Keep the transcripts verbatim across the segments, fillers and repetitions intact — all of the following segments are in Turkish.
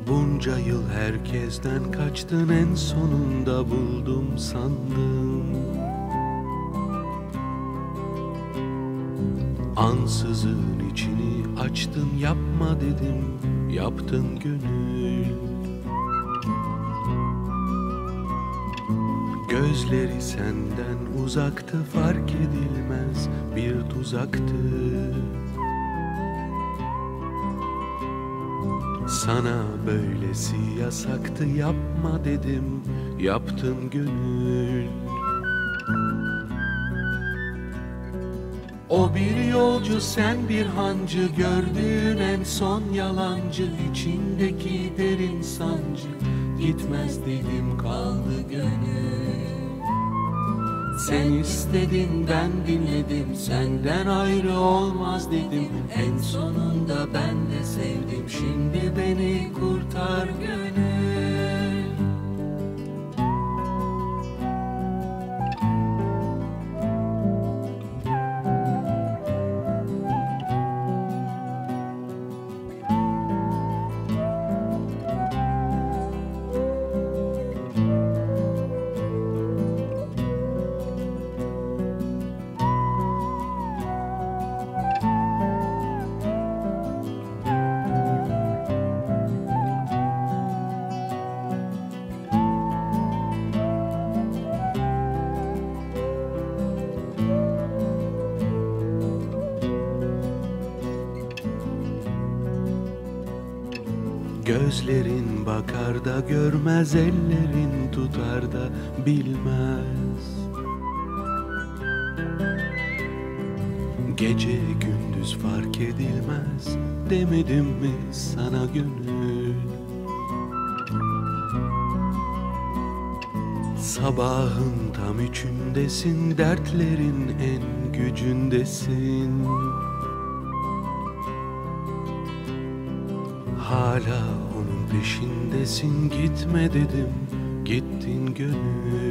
Bunca yıl herkesten kaçtın, en sonunda buldum sandım. Ansızın içini açtın, yapma dedim, yaptın gönül. Gözleri senden uzaktı, fark edilmez bir tuzaktı. Sana böylesi yasaktı, yapma dedim, yaptın gönül. O bir yolcu, sen bir hancı, gördüğün en son yalancı. İçindeki derin sancı, gitmez dedim, kaldı gönül. Sen istedin, ben dinledim, senden ayrı olmaz dedim. En sonunda ben de sevdim, şimdi beni kurtar gönül. Gözlerin bakar da görmez, ellerin tutar da bilmez. Gece gündüz fark edilmez, demedim mi sana gönül? Sabahın tam üçündesin, dertlerin en gücündesin. Hala onun peşindesin, gitme dedim, gittin gönül.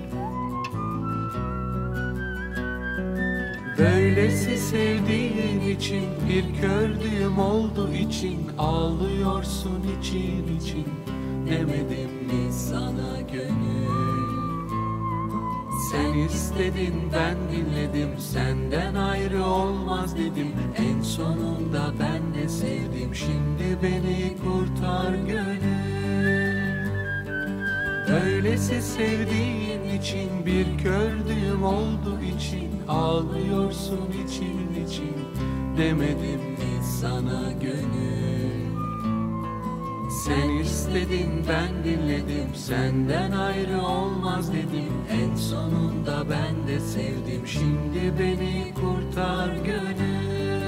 Böylesi sevdiğin için bir kördüğüm oldu için, ağlıyorsun için için, demedim mi sana gönül? Sen istedin, ben dinledim, senden ayrı olmaz dedim. En sonunda ben de sevdim, şimdi beni kurtar gönül. Öylesi sevdiğin için, bir kördüğüm oldu için, ağlıyorsun için için, demedim mi sana gönül? Sen istedin, ben dinledim, senden ayrı olmaz dedim. En sonunda ben de sevdim, şimdi beni kurtar gönül.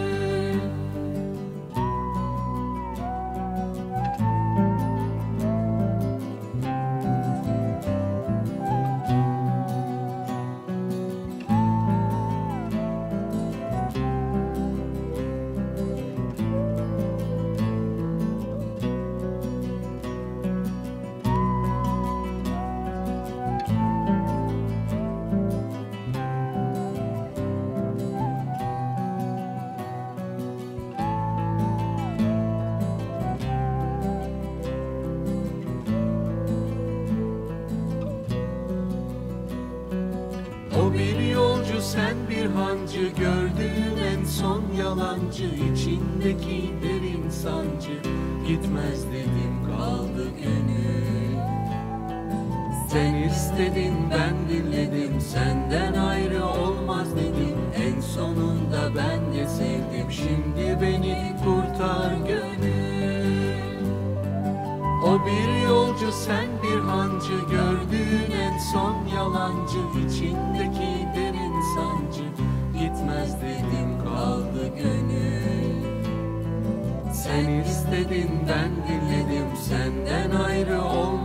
O bir yolcu, sen bir hancı, gördüğüm en son yalancı. İçindeki derin sancı, gitmez dedim, kaldı gönül. Sen istedin, ben dinledim, senden ayrı olmaz dedim. En sonunda ben de sevdim, şimdi beni kurtar gönül. O bir yolcu, sen bir hancı, gördüğün en son yalancı. İçindeki derin sancı, gitmez dedim, kaldı gönül. Sen istedin, ben dinledim, senden ayrı olmaz